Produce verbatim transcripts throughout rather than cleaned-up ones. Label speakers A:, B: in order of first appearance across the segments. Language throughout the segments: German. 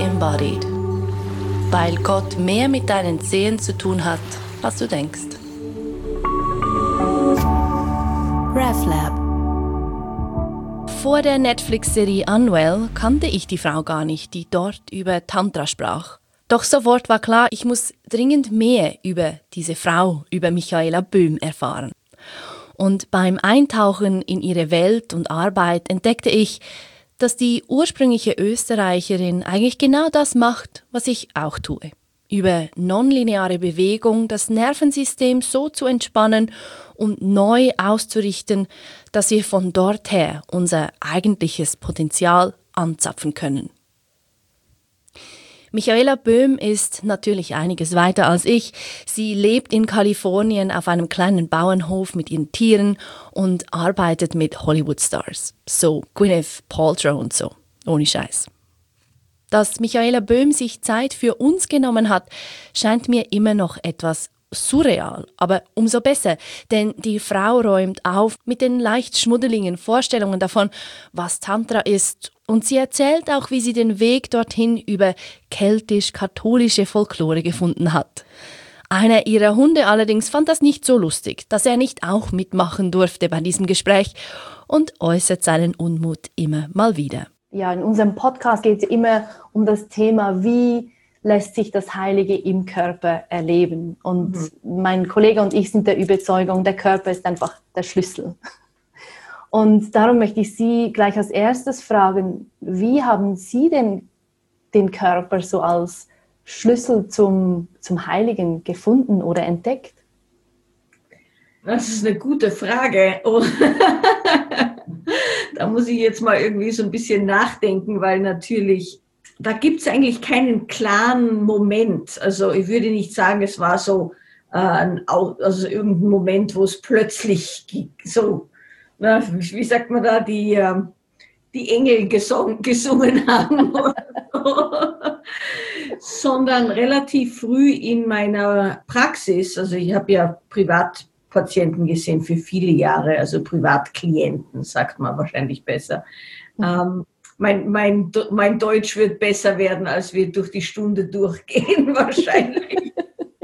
A: embodied. Weil Gott mehr mit deinen Zehen zu tun hat, als du denkst. RevLab. Vor der Netflix-Serie Unwell kannte ich die Frau gar nicht, die dort über Tantra sprach. Doch sofort war klar, ich muss dringend mehr über diese Frau, über Michaela Böhm erfahren. Und beim Eintauchen in ihre Welt und Arbeit entdeckte ich, dass die ursprüngliche Österreicherin eigentlich genau das macht, was ich auch tue. Über nonlineare Bewegung das Nervensystem so zu entspannen und neu auszurichten, dass wir von dort her unser eigentliches Potenzial anzapfen können. Michaela Böhm ist natürlich einiges weiter als ich. Sie lebt in Kalifornien auf einem kleinen Bauernhof mit ihren Tieren und arbeitet mit Hollywood-Stars. So Gwyneth Paltrow und so. Ohne Scheiß. Dass Michaela Böhm sich Zeit für uns genommen hat, scheint mir immer noch etwas surreal. Aber umso besser, denn die Frau räumt auf mit den leicht schmuddeligen Vorstellungen davon, was Tantra ist. Und sie erzählt auch, wie sie den Weg dorthin über keltisch-katholische Folklore gefunden hat. Einer ihrer Hunde allerdings fand das nicht so lustig, dass er nicht auch mitmachen durfte bei diesem Gespräch und äußert seinen Unmut immer mal wieder.
B: Ja, in unserem Podcast geht es immer um das Thema, wie lässt sich das Heilige im Körper erleben. Und mhm. mein Kollege und ich sind der Überzeugung, der Körper ist einfach der Schlüssel. Und darum möchte ich Sie gleich als erstes fragen, wie haben Sie denn den Körper so als Schlüssel zum, zum Heiligen gefunden oder entdeckt?
C: Das ist eine gute Frage. Oh. Da muss ich jetzt mal irgendwie so ein bisschen nachdenken, weil natürlich, da gibt es eigentlich keinen klaren Moment. Also ich würde nicht sagen, es war so äh, ein, also irgendein Moment, wo es plötzlich so, na, wie sagt man da, die, äh, die Engel gesungen, gesungen haben. Sondern relativ früh in meiner Praxis, also ich habe ja Privatpatienten gesehen für viele Jahre, also Privatklienten, sagt man wahrscheinlich besser. Mhm. Ähm, mein, mein, mein Deutsch wird besser werden, als wir durch die Stunde durchgehen, wahrscheinlich.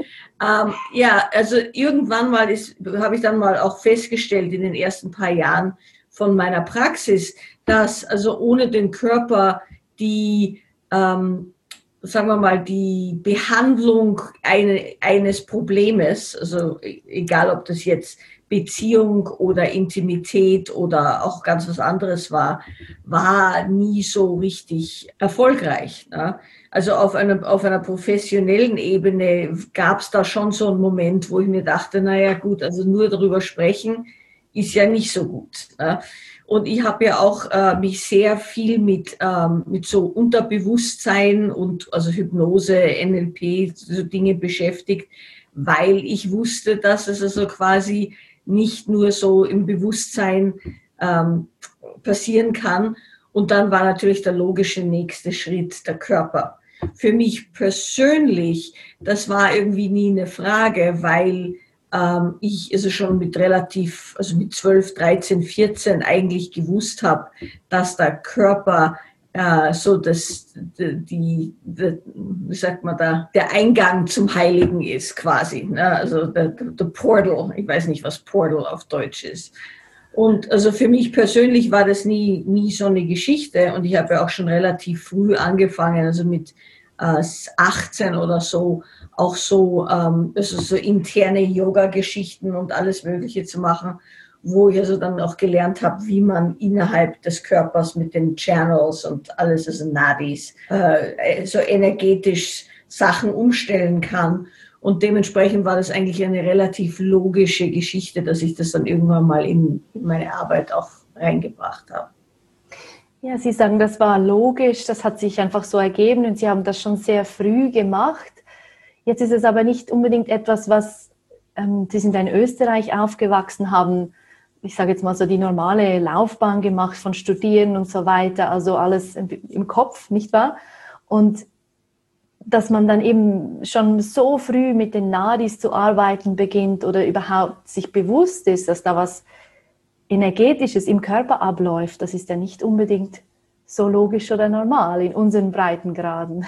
C: ähm, ja, also irgendwann mal habe ich dann mal auch festgestellt in den ersten paar Jahren von meiner Praxis, dass also ohne den Körper die, ähm, sagen wir mal, die Behandlung eine, eines Problems, also egal ob das jetzt Beziehung oder Intimität oder auch ganz was anderes war, war nie so richtig erfolgreich. Ne? Also auf einer, auf einer professionellen Ebene gab es da schon so einen Moment, wo ich mir dachte, naja gut, also nur darüber sprechen ist ja nicht so gut. Ne? Und ich habe ja auch äh, mich sehr viel mit, ähm, mit so Unterbewusstsein und also Hypnose, N L P, so Dinge beschäftigt, weil ich wusste, dass es also quasi nicht nur so im Bewusstsein ähm, passieren kann. Und dann war natürlich der logische nächste Schritt der Körper. Für mich persönlich, das war irgendwie nie eine Frage, weil ähm, ich also schon mit relativ, also mit zwölf, dreizehn, vierzehn eigentlich gewusst habe, dass der Körper äh, so das, die, die, wie sagt man da, der Eingang zum Heiligen ist quasi. Ne? Also der, der Portal, ich weiß nicht, was Portal auf Deutsch ist. Und also für mich persönlich war das nie, nie so eine Geschichte und ich habe ja auch schon relativ früh angefangen, also mit äh, achtzehn oder so, auch so, ähm, also so interne Yoga-Geschichten und alles Mögliche zu machen, wo ich also dann auch gelernt habe, wie man innerhalb des Körpers mit den Channels und alles, also Nadis, äh, so energetisch Sachen umstellen kann. Und dementsprechend war das eigentlich eine relativ logische Geschichte, dass ich das dann irgendwann mal in, in meine Arbeit auch reingebracht habe.
B: Ja, Sie sagen, das war logisch, das hat sich einfach so ergeben und Sie haben das schon sehr früh gemacht. Jetzt ist es aber nicht unbedingt etwas, was, ähm, Sie sind in Österreich aufgewachsen, haben, ich sage jetzt mal so die normale Laufbahn gemacht von Studieren und so weiter, also alles im, im Kopf, nicht wahr? Und dass man dann eben schon so früh mit den Nadis zu arbeiten beginnt oder überhaupt sich bewusst ist, dass da was Energetisches im Körper abläuft, das ist ja nicht unbedingt so logisch oder normal in unseren Breitengraden.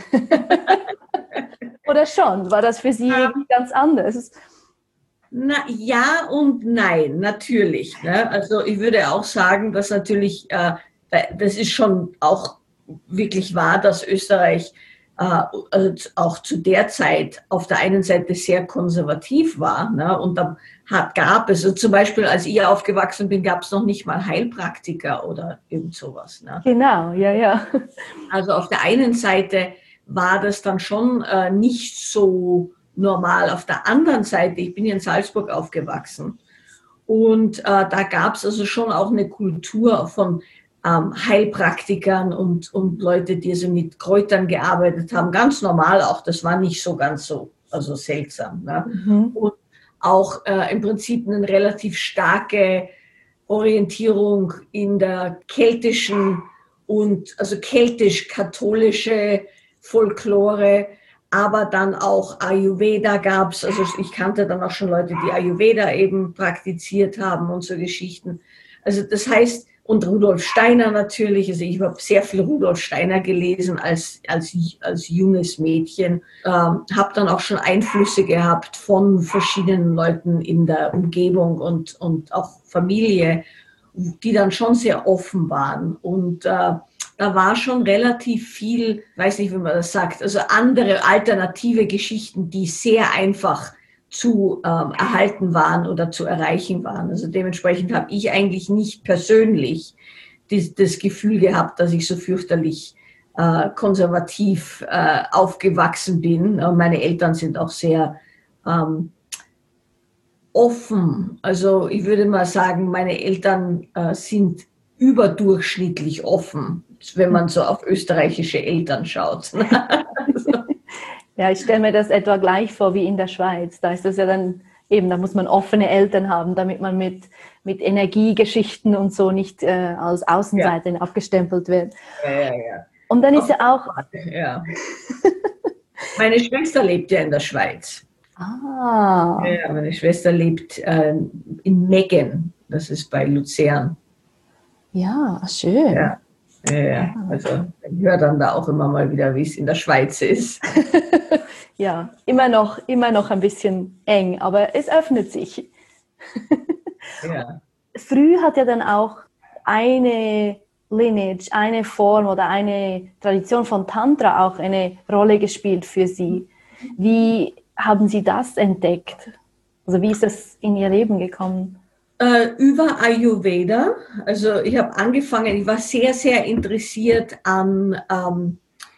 B: Oder schon? War das für Sie irgendwie ganz anders?
C: Na, ja und nein, natürlich. Ne? Also ich würde auch sagen, dass natürlich, äh, das ist schon auch wirklich wahr, dass Österreich äh, also auch zu der Zeit auf der einen Seite sehr konservativ war. Ne? Und da hat, gab es, also zum Beispiel als ich aufgewachsen bin, gab es noch nicht mal Heilpraktiker oder irgend sowas. Ne?
B: Genau, ja, ja.
C: Also auf der einen Seite war das dann schon äh, nicht so normal. Auf der anderen Seite, ich bin hier in Salzburg aufgewachsen und äh, da gab es also schon auch eine Kultur von ähm, Heilpraktikern und, und Leute, die also mit Kräutern gearbeitet haben. Ganz normal auch, das war nicht so ganz so also seltsam. Ne? Mhm. Und auch äh, im Prinzip eine relativ starke Orientierung in der keltischen und also keltisch-katholische Folklore, aber dann auch Ayurveda gab es. Also ich kannte dann auch schon Leute, die Ayurveda eben praktiziert haben und so Geschichten. Also das heißt, und Rudolf Steiner natürlich, also ich habe sehr viel Rudolf Steiner gelesen als, als, als junges Mädchen, ähm, habe dann auch schon Einflüsse gehabt von verschiedenen Leuten in der Umgebung und, und auch Familie, die dann schon sehr offen waren. Und äh, da war schon relativ viel, weiß nicht, wie man das sagt, also andere alternative Geschichten, die sehr einfach zu ähm, erhalten waren oder zu erreichen waren. Also dementsprechend habe ich eigentlich nicht persönlich das, das Gefühl gehabt, dass ich so fürchterlich äh, konservativ äh, aufgewachsen bin. Und meine Eltern sind auch sehr ähm, offen. Also ich würde mal sagen, meine Eltern äh, sind überdurchschnittlich offen, wenn man so auf österreichische Eltern schaut. Also.
B: Ja, ich stelle mir das etwa gleich vor wie in der Schweiz. Da ist das ja dann eben, da muss man offene Eltern haben, damit man mit, mit Energiegeschichten und so nicht äh, als Außenseiter ja. abgestempelt wird.
C: Ja, ja, ja.
B: Und dann ist ja auch...
C: Ja. Meine Schwester lebt ja in der Schweiz.
B: Ah.
C: Ja, meine Schwester lebt äh, in Meggen, das ist bei Luzern.
B: Ja, schön.
C: Ja. Ja, ja, also ich höre dann da auch immer mal wieder, wie es in der Schweiz ist.
B: Ja, immer noch, immer noch ein bisschen eng, aber es öffnet sich.
C: Ja.
B: Früh hat ja dann auch eine Lineage, eine Form oder eine Tradition von Tantra auch eine Rolle gespielt für Sie. Wie haben Sie das entdeckt? Also wie ist das in Ihr Leben gekommen?
C: Über Ayurveda. Also ich habe angefangen, ich war sehr, sehr interessiert an, ähm,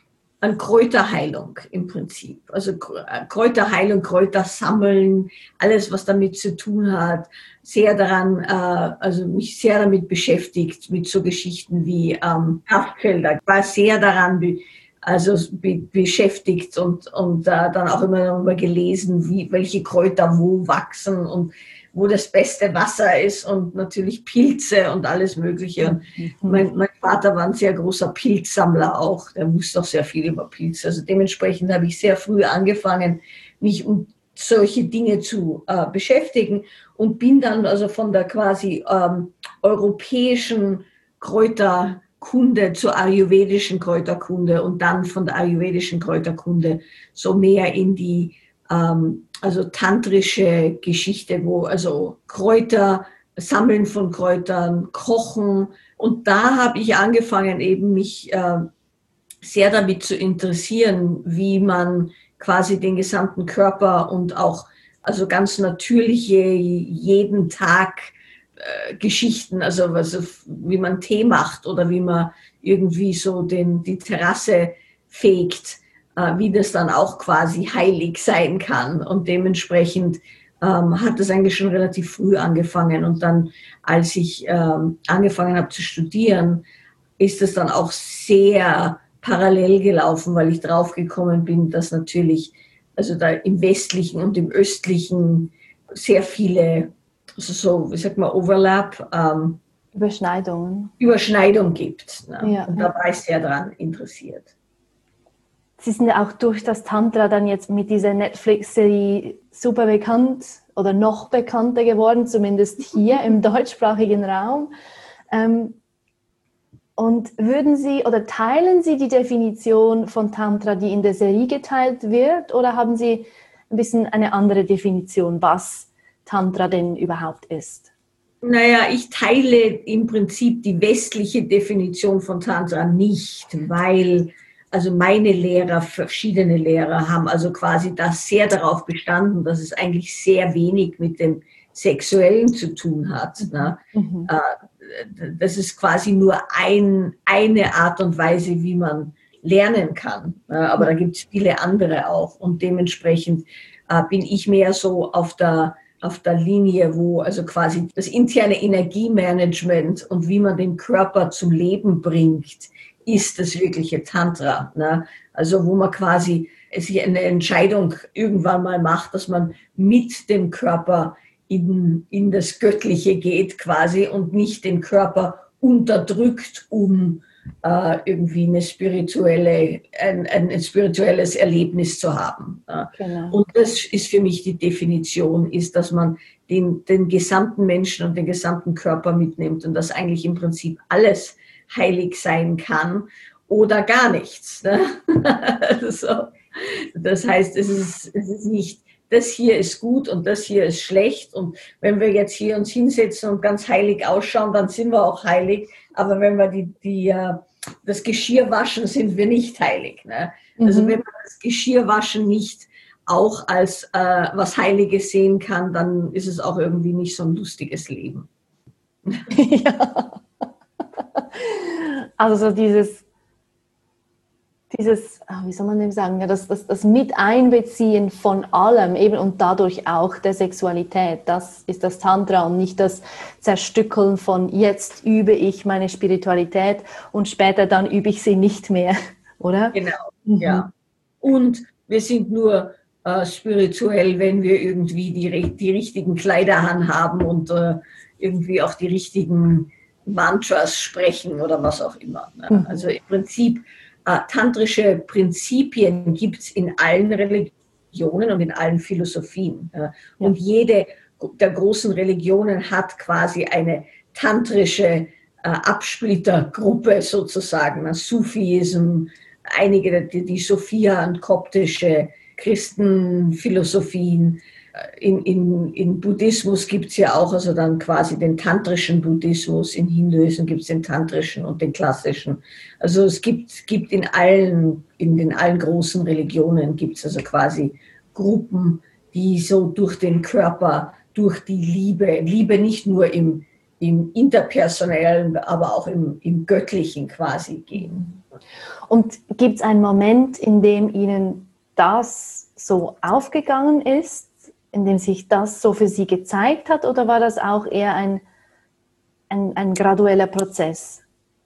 C: an Kräuterheilung im Prinzip. Also Kräuterheilung, Kräutersammeln, alles, was damit zu tun hat. Sehr daran, äh, also mich sehr damit beschäftigt, mit so Geschichten wie ähm, Kraftfelder. Ich war sehr daran be also be beschäftigt und, und äh, dann auch immer darüber gelesen, wie, welche Kräuter wo wachsen und wo das beste Wasser ist und natürlich Pilze und alles Mögliche. Und mhm. mein, mein Vater war ein sehr großer Pilzsammler auch. Der wusste auch sehr viel über Pilze. Also dementsprechend habe ich sehr früh angefangen, mich um solche Dinge zu äh, beschäftigen und bin dann also von der quasi ähm, europäischen Kräuterkunde zur ayurvedischen Kräuterkunde und dann von der ayurvedischen Kräuterkunde so mehr in die ähm, also tantrische Geschichte, wo also Kräuter, Sammeln von Kräutern, Kochen. Und da habe ich angefangen, eben mich äh, sehr damit zu interessieren, wie man quasi den gesamten Körper und auch also ganz natürliche, jeden Tag äh, Geschichten, also, also wie man Tee macht oder wie man irgendwie so den, die Terrasse fegt, wie das dann auch quasi heilig sein kann. Und dementsprechend ähm, hat das eigentlich schon relativ früh angefangen. Und dann, als ich ähm, angefangen habe zu studieren, ist es dann auch sehr parallel gelaufen, weil ich draufgekommen bin, dass natürlich also da im westlichen und im östlichen sehr viele, also so, wie sagt man, Overlap, ähm,
B: Überschneidungen.
C: Überschneidung gibt. Ne?
B: Ja.
C: Und da war ich sehr daran interessiert.
B: Sie sind ja auch durch das Tantra dann jetzt mit dieser Netflix-Serie super bekannt oder noch bekannter geworden, zumindest hier im deutschsprachigen Raum. Ähm, Und würden Sie oder teilen Sie die Definition von Tantra, die in der Serie geteilt wird, oder haben Sie ein bisschen eine andere Definition, was Tantra denn überhaupt ist?
C: Naja, ich teile im Prinzip die westliche Definition von Tantra nicht, weil also meine Lehrer, verschiedene Lehrer haben also quasi das sehr darauf bestanden, dass es eigentlich sehr wenig mit dem Sexuellen zu tun hat. Ne? Mhm. Das ist quasi nur ein, eine Art und Weise, wie man lernen kann. Aber da gibt es viele andere auch. Und dementsprechend bin ich mehr so auf der, auf der Linie, wo also quasi das interne Energiemanagement und wie man den Körper zum Leben bringt, ist das wirkliche Tantra. Ne? Also wo man quasi sich eine Entscheidung irgendwann mal macht, dass man mit dem Körper In, in das Göttliche geht quasi und nicht den Körper unterdrückt, um äh, irgendwie eine spirituelle, ein, ein spirituelles Erlebnis zu haben. Äh. Genau. Und das ist für mich die Definition, ist, dass man den, den gesamten Menschen und den gesamten Körper mitnimmt und dass eigentlich im Prinzip alles heilig sein kann oder gar nichts. Ne? Also, das heißt, es ist, es ist nicht das hier ist gut und das hier ist schlecht. Und wenn wir jetzt hier uns hinsetzen und ganz heilig ausschauen, dann sind wir auch heilig. Aber wenn wir die, die, das Geschirr waschen, sind wir nicht heilig. Ne? Mhm. Also wenn man das Geschirrwaschen nicht auch als äh, was Heiliges sehen kann, dann ist es auch irgendwie nicht so ein lustiges Leben.
B: Ja. Also so dieses Dieses, wie soll man dem sagen, ja, das, das, das Miteinbeziehen von allem eben und dadurch auch der Sexualität, das ist das Tantra und nicht das Zerstückeln von jetzt übe ich meine Spiritualität und später dann übe ich sie nicht mehr, oder?
C: Genau, mhm. Ja. Und wir sind nur äh, spirituell, wenn wir irgendwie die, die richtigen Kleider anhaben und äh, irgendwie auch die richtigen Mantras sprechen oder was auch immer. Ne? Mhm. Also im Prinzip Äh, tantrische Prinzipien gibt es in allen Religionen und in allen Philosophien. Äh, ja. Und jede der großen Religionen hat quasi eine tantrische äh, Absplittergruppe sozusagen. Äh, Sufism, einige, die, die Sophia und koptische Christenphilosophien. In, in, in Buddhismus gibt es ja auch also dann quasi den tantrischen Buddhismus, in Hinduismus gibt es den tantrischen und den klassischen. Also es gibt, gibt in allen, in den allen großen Religionen gibt es also quasi Gruppen, die so durch den Körper, durch die Liebe, Liebe nicht nur im, im interpersonellen, aber auch im, im göttlichen quasi gehen.
B: Und gibt es einen Moment, in dem Ihnen das so aufgegangen ist, in dem sich das so für Sie gezeigt hat, oder war das auch eher ein, ein, ein gradueller Prozess?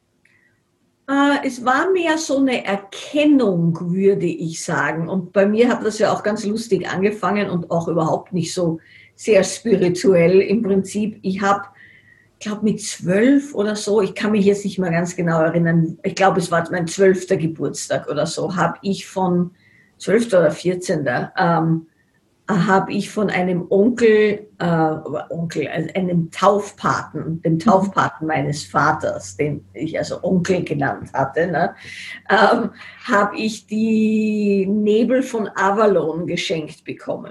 C: Äh, es war mehr so eine Erkennung, würde ich sagen. Und bei mir hat das ja auch ganz lustig angefangen und auch überhaupt nicht so sehr spirituell im Prinzip. Ich habe, ich glaube mit zwölf oder so, ich kann mich jetzt nicht mehr ganz genau erinnern, ich glaube es war mein zwölfter Geburtstag oder so, habe ich von zwölfter oder vierzehnter Ähm, habe ich von einem Onkel, äh, Onkel, also einem Taufpaten, dem Taufpaten meines Vaters, den ich also Onkel genannt hatte, ne, ähm, habe ich die Nebel von Avalon geschenkt bekommen.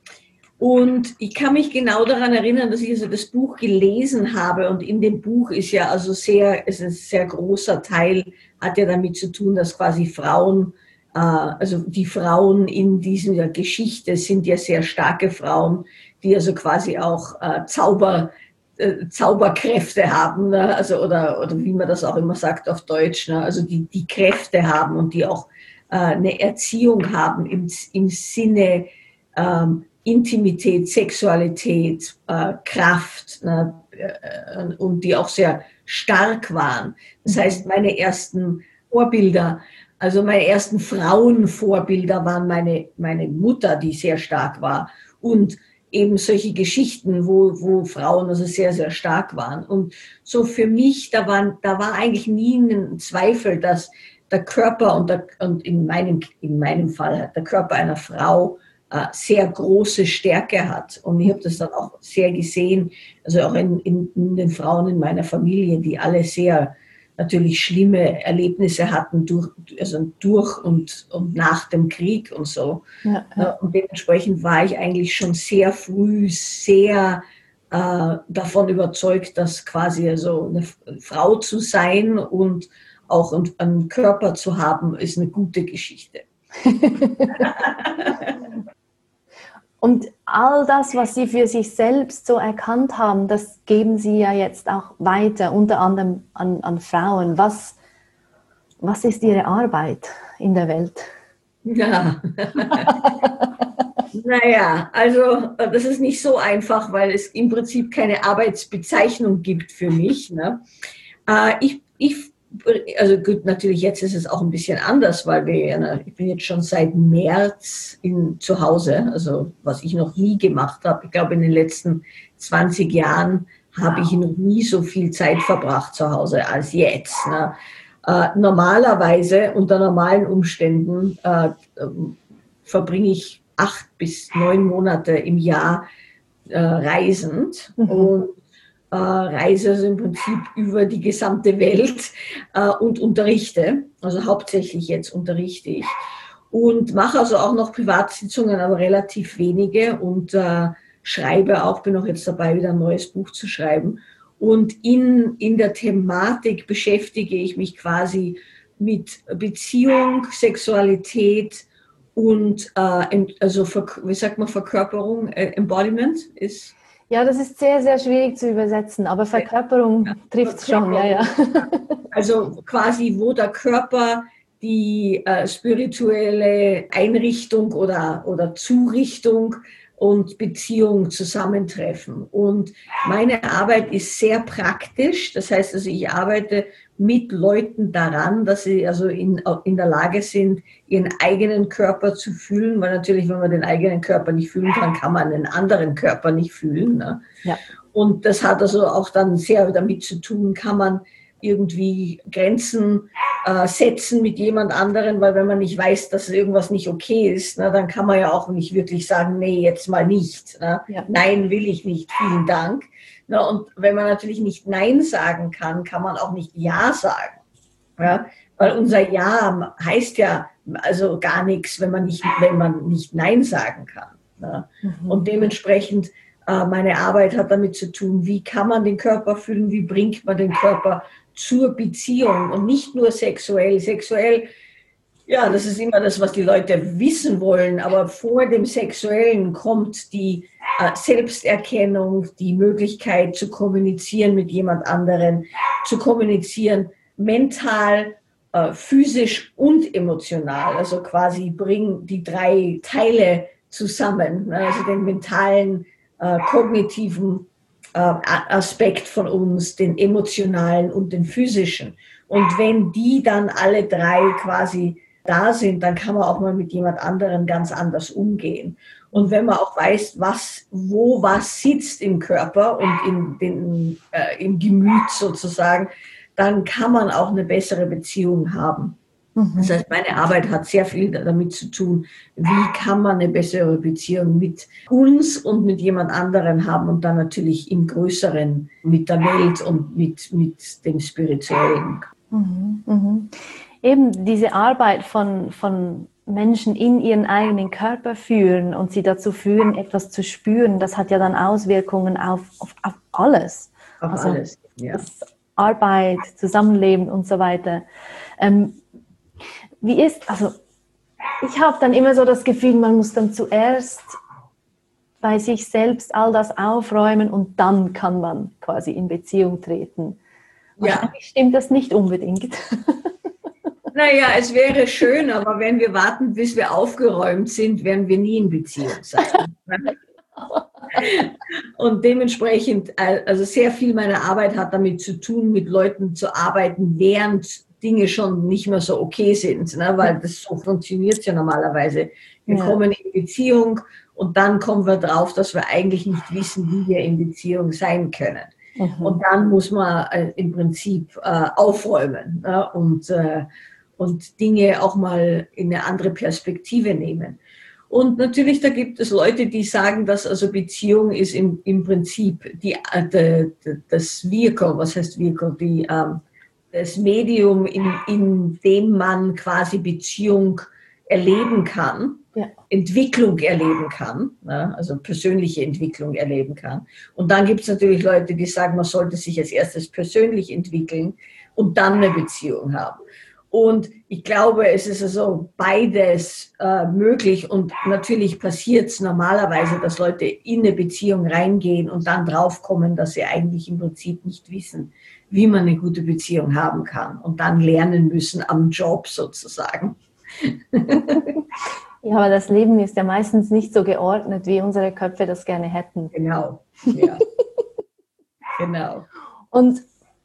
C: Und ich kann mich genau daran erinnern, dass ich also das Buch gelesen habe und in dem Buch ist ja also sehr, es ist ein sehr großer Teil, hat ja damit zu tun, dass quasi Frauen also die Frauen in dieser Geschichte sind ja sehr starke Frauen, die also quasi auch äh, Zauber, äh, Zauberkräfte haben, ne? Also oder, oder wie man das auch immer sagt auf Deutsch, ne? Also die, die Kräfte haben und die auch äh, eine Erziehung haben im, im Sinne ähm, Intimität, Sexualität, äh, Kraft, ne? äh, und die auch sehr stark waren. Das heißt, meine ersten Vorbilder, also meine ersten Frauenvorbilder waren meine, meine Mutter, die sehr stark war und eben solche Geschichten, wo, wo Frauen also sehr, sehr stark waren. Und so für mich, da, waren, da war eigentlich nie ein Zweifel, dass der Körper und, der, und in, meinem, in meinem Fall der Körper einer Frau äh, sehr große Stärke hat. Und ich habe das dann auch sehr gesehen, also auch in, in, in den Frauen in meiner Familie, die alle sehr natürlich schlimme Erlebnisse hatten durch, also durch und, und nach dem Krieg und so. Ja, ja. Und dementsprechend war ich eigentlich schon sehr früh sehr äh, davon überzeugt, dass quasi also eine Frau zu sein und auch einen, einen Körper zu haben, ist eine gute Geschichte.
B: Und all das, was Sie für sich selbst so erkannt haben, das geben Sie ja jetzt auch weiter, unter anderem an, an Frauen. Was, was ist Ihre Arbeit in der Welt?
C: Ja. Naja, also das ist nicht so einfach, weil es im Prinzip keine Arbeitsbezeichnung gibt für mich. Ne? Äh, ich, ich Also gut, natürlich jetzt ist es auch ein bisschen anders, weil wir, ich bin jetzt schon seit März in, zu Hause, also was ich noch nie gemacht habe. Ich glaube, in den letzten zwanzig Jahren habe ich noch nie so viel Zeit verbracht zu Hause als jetzt. Ne? Äh, normalerweise, unter normalen Umständen, äh, verbringe ich acht bis neun Monate im Jahr äh, reisend mhm. und Äh, reise also im Prinzip über die gesamte Welt äh, und unterrichte, also hauptsächlich jetzt unterrichte ich und mache also auch noch Privatsitzungen, aber relativ wenige und äh, schreibe auch, bin auch jetzt dabei, wieder ein neues Buch zu schreiben und in, in der Thematik beschäftige ich mich quasi mit Beziehung, Sexualität und äh, also, wie sagt man, Verkörperung, äh, Embodiment ist.
B: Ja, das ist sehr, sehr schwierig zu übersetzen, aber Verkörperung ja, trifft es schon, ja, ja.
C: Also quasi, wo der Körper die äh, spirituelle Einrichtung oder, oder Zurichtung und Beziehung zusammentreffen. Und meine Arbeit ist sehr praktisch. Das heißt also, ich arbeite mit Leuten daran, dass sie also in, in der Lage sind, ihren eigenen Körper zu fühlen. Weil natürlich, wenn man den eigenen Körper nicht fühlen kann, kann man einen anderen Körper nicht fühlen. Ne? Ja. Und das hat also auch dann sehr damit zu tun, kann man irgendwie Grenzen äh, setzen mit jemand anderen, weil wenn man nicht weiß, dass irgendwas nicht okay ist, na, dann kann man ja auch nicht wirklich sagen, nee, jetzt mal nicht. Ne? Ja. Nein, will ich nicht, vielen Dank. Na, und wenn man natürlich nicht Nein sagen kann, kann man auch nicht Ja sagen. Ja? Weil unser Ja heißt ja also gar nichts, wenn man nicht, wenn man nicht Nein sagen kann. Ne? Mhm. Und dementsprechend, äh, meine Arbeit hat damit zu tun, wie kann man den Körper fühlen, wie bringt man den Körper zur Beziehung und nicht nur sexuell. Sexuell, ja, das ist immer das, was die Leute wissen wollen, aber vor dem Sexuellen kommt die äh, Selbsterkennung, die Möglichkeit zu kommunizieren mit jemand anderen, zu kommunizieren mental, äh, physisch und emotional, also quasi bringen die drei Teile zusammen, also den mentalen, äh, kognitiven Aspekt von uns, den emotionalen und den physischen. Und wenn die dann alle drei quasi da sind, dann kann man auch mal mit jemand anderem ganz anders umgehen. Und wenn man auch weiß, was, wo was sitzt im Körper und in den, äh, im Gemüt sozusagen, dann kann man auch eine bessere Beziehung haben. Das heißt, meine Arbeit hat sehr viel damit zu tun, wie kann man eine bessere Beziehung mit uns und mit jemand anderem haben und dann natürlich im Größeren mit der Welt und mit, mit dem Spirituellen.
B: Mhm, mhm. Eben diese Arbeit von, von Menschen in ihren eigenen Körper führen und sie dazu führen, etwas zu spüren, das hat ja dann Auswirkungen auf, auf, auf alles.
C: Auf also alles, ja.
B: Arbeit, Zusammenleben und so weiter. Ähm, Wie ist, also ich habe dann immer so das Gefühl, man muss dann zuerst bei sich selbst all das aufräumen und dann kann man quasi in Beziehung treten. Wahrscheinlich ja. Stimmt das nicht unbedingt.
C: Naja, es wäre schön, aber wenn wir warten, bis wir aufgeräumt sind, werden wir nie in Beziehung sein. Und dementsprechend, also sehr viel meiner Arbeit hat damit zu tun, mit Leuten zu arbeiten, während Dinge schon nicht mehr so okay sind, ne? Weil das so funktioniert ja normalerweise. Wir ja. kommen in Beziehung und dann kommen wir drauf, dass wir eigentlich nicht wissen, wie wir in Beziehung sein können. Mhm. Und dann muss man äh, im Prinzip äh, aufräumen, ne? und, äh, und Dinge auch mal in eine andere Perspektive nehmen. Und natürlich, da gibt es Leute, die sagen, dass also Beziehung ist im, im Prinzip die, äh, das Vehicle, was heißt Vehicle, die, ähm, das Medium, in, in dem man quasi Beziehung erleben kann, ja. Entwicklung erleben kann, ne? Also persönliche Entwicklung erleben kann. Und dann gibt es natürlich Leute, die sagen, man sollte sich als erstes persönlich entwickeln und dann eine Beziehung haben. Und ich glaube, es ist also beides äh, möglich und natürlich passiert es normalerweise, dass Leute in eine Beziehung reingehen und dann draufkommen, dass sie eigentlich im Prinzip nicht wissen, wie man eine gute Beziehung haben kann und dann lernen müssen am Job sozusagen.
B: Ja, aber das Leben ist ja meistens nicht so geordnet, wie unsere Köpfe das gerne hätten.
C: Genau, ja. Genau.
B: Und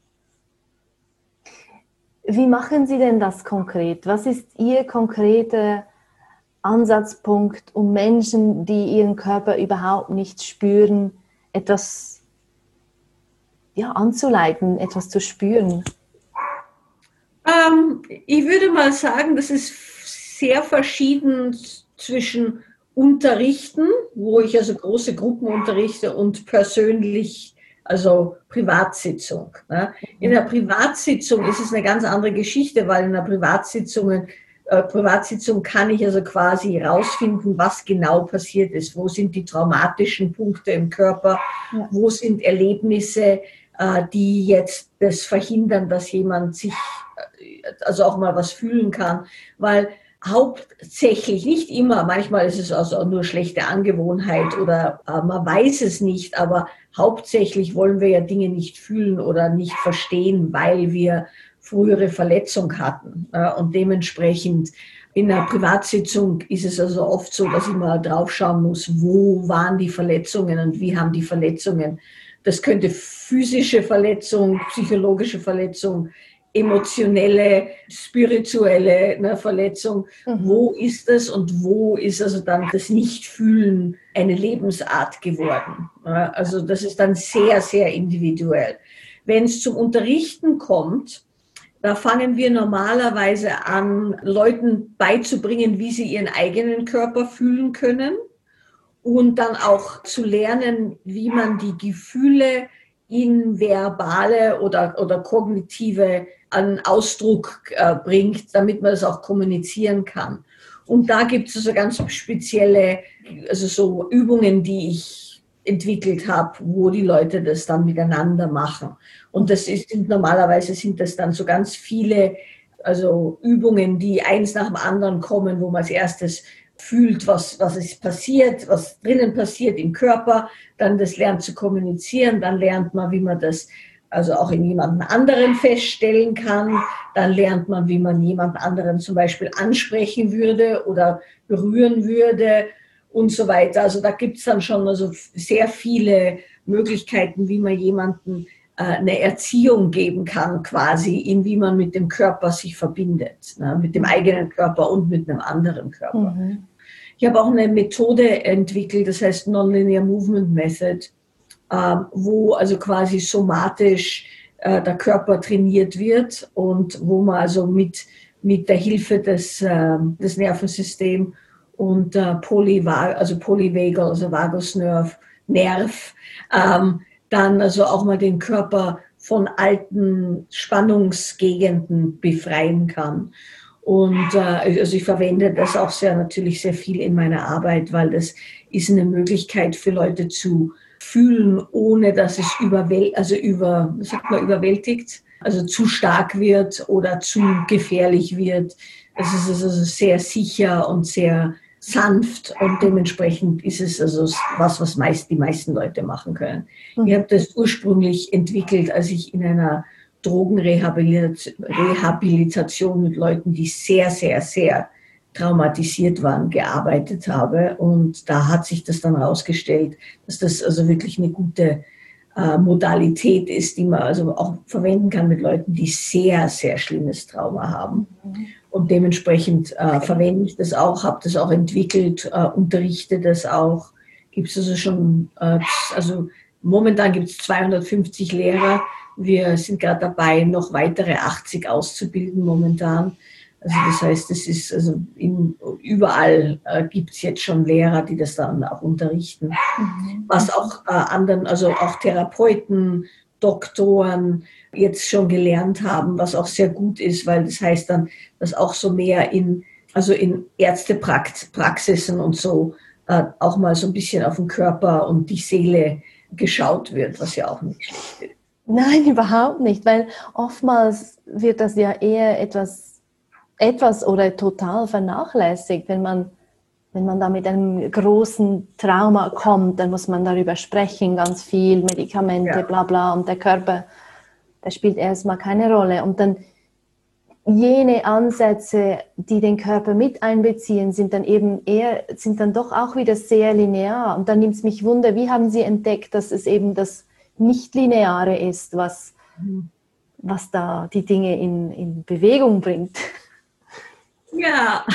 B: wie machen Sie denn das konkret? Was ist Ihr konkreter Ansatzpunkt, um Menschen, die ihren Körper überhaupt nicht spüren, etwas ja, anzuleiten, etwas zu spüren?
C: Ähm, ich würde mal sagen, das ist sehr verschieden zwischen Unterrichten, wo ich also große Gruppen unterrichte, und persönlich, also Privatsitzung. Ne? In der Privatsitzung ist es eine ganz andere Geschichte, weil in der Privatsitzung, äh, Privatsitzung kann ich also quasi rausfinden, was genau passiert ist. Wo sind die traumatischen Punkte im Körper? Ja. Wo sind Erlebnisse, äh, die jetzt das verhindern, dass jemand sich also auch mal was fühlen kann, weil hauptsächlich, nicht immer, manchmal ist es also nur schlechte Angewohnheit oder äh, man weiß es nicht, aber hauptsächlich wollen wir ja Dinge nicht fühlen oder nicht verstehen, weil wir frühere Verletzung hatten. Äh, und dementsprechend in einer Privatsitzung ist es also oft so, dass ich mal draufschauen muss, wo waren die Verletzungen und wie haben die Verletzungen. Das könnte physische Verletzung, psychologische Verletzung, emotionelle, spirituelle ne, Verletzung. Mhm. Wo ist es und wo ist also dann das Nichtfühlen eine Lebensart geworden? Ja, also das ist dann sehr, sehr individuell. Wenn es zum Unterrichten kommt, da fangen wir normalerweise an, Leuten beizubringen, wie sie ihren eigenen Körper fühlen können und dann auch zu lernen, wie man die Gefühle in verbale oder, oder kognitive an Ausdruck äh, bringt, damit man das auch kommunizieren kann. Und da gibt es also ganz spezielle, also so Übungen, die ich entwickelt habe, wo die Leute das dann miteinander machen. Und das ist, sind, normalerweise sind das dann so ganz viele, also Übungen, die eins nach dem anderen kommen, wo man als erstes fühlt, was, was ist passiert, was drinnen passiert im Körper, dann das lernt zu kommunizieren, dann lernt man, wie man das also auch in jemandem anderen feststellen kann, dann lernt man, wie man jemand anderen zum Beispiel ansprechen würde oder berühren würde und so weiter. Also da gibt es dann schon also sehr viele Möglichkeiten, wie man jemanden äh, eine Erziehung geben kann, quasi, in wie man mit dem Körper sich verbindet, ne, mit dem eigenen Körper und mit einem anderen Körper. Mhm. Ich habe auch eine Methode entwickelt, das heißt Nonlinear Movement Method, äh, wo also quasi somatisch äh, der Körper trainiert wird und wo man also mit, mit der Hilfe des, äh, des Nervensystems und äh, Polyvagal, also Polyvagal, also Vagusnerv, Nerv, ähm, dann also auch mal den Körper von alten Spannungsgegenden befreien kann. Und äh, also ich verwende das auch sehr natürlich sehr viel in meiner Arbeit, weil das ist eine Möglichkeit für Leute zu fühlen, ohne dass es überwäl- also über, was sagt man, überwältigt, also zu stark wird oder zu gefährlich wird. Es ist also sehr sicher und sehr sanft und dementsprechend ist es also was, was meist die meisten Leute machen können. Mhm. Ich habe das ursprünglich entwickelt, als ich in einer Drogenrehabilitation mit Leuten, die sehr, sehr, sehr traumatisiert waren, gearbeitet habe. Und da hat sich das dann herausgestellt, dass das also wirklich eine gute äh, Modalität ist, die man also auch verwenden kann mit Leuten, die sehr, sehr schlimmes Trauma haben. Mhm. Und dementsprechend äh, verwende ich das auch, habe das auch entwickelt, äh, unterrichte das auch. Gibt es also schon, äh, also momentan gibt es zweihundertfünfzig Lehrer. Wir sind gerade dabei, noch weitere achtzig auszubilden momentan. Also das heißt, es ist also in, überall äh, gibt es jetzt schon Lehrer, die das dann auch unterrichten. Mhm. Was auch äh, anderen, also auch Therapeuten, Doktoren jetzt schon gelernt haben, was auch sehr gut ist, weil das heißt dann, dass auch so mehr in, also in Ärztepraxisen und so äh, auch mal so ein bisschen auf den Körper und die Seele geschaut wird, was ja auch nicht schlecht ist.
B: Nein, überhaupt nicht, weil oftmals wird das ja eher etwas, etwas oder total vernachlässigt, wenn man Wenn man da mit einem großen Trauma kommt, dann muss man darüber sprechen, ganz viel, Medikamente,
C: Ja.
B: bla bla. Und der Körper, der spielt erstmal keine Rolle. Und dann jene Ansätze, die den Körper mit einbeziehen, sind dann eben eher, sind dann doch auch wieder sehr linear. Und dann nimmt es mich wunder, wie haben Sie entdeckt, dass es eben das Nicht-Lineare ist, was, mhm. was da die Dinge in, in Bewegung bringt?
C: Ja,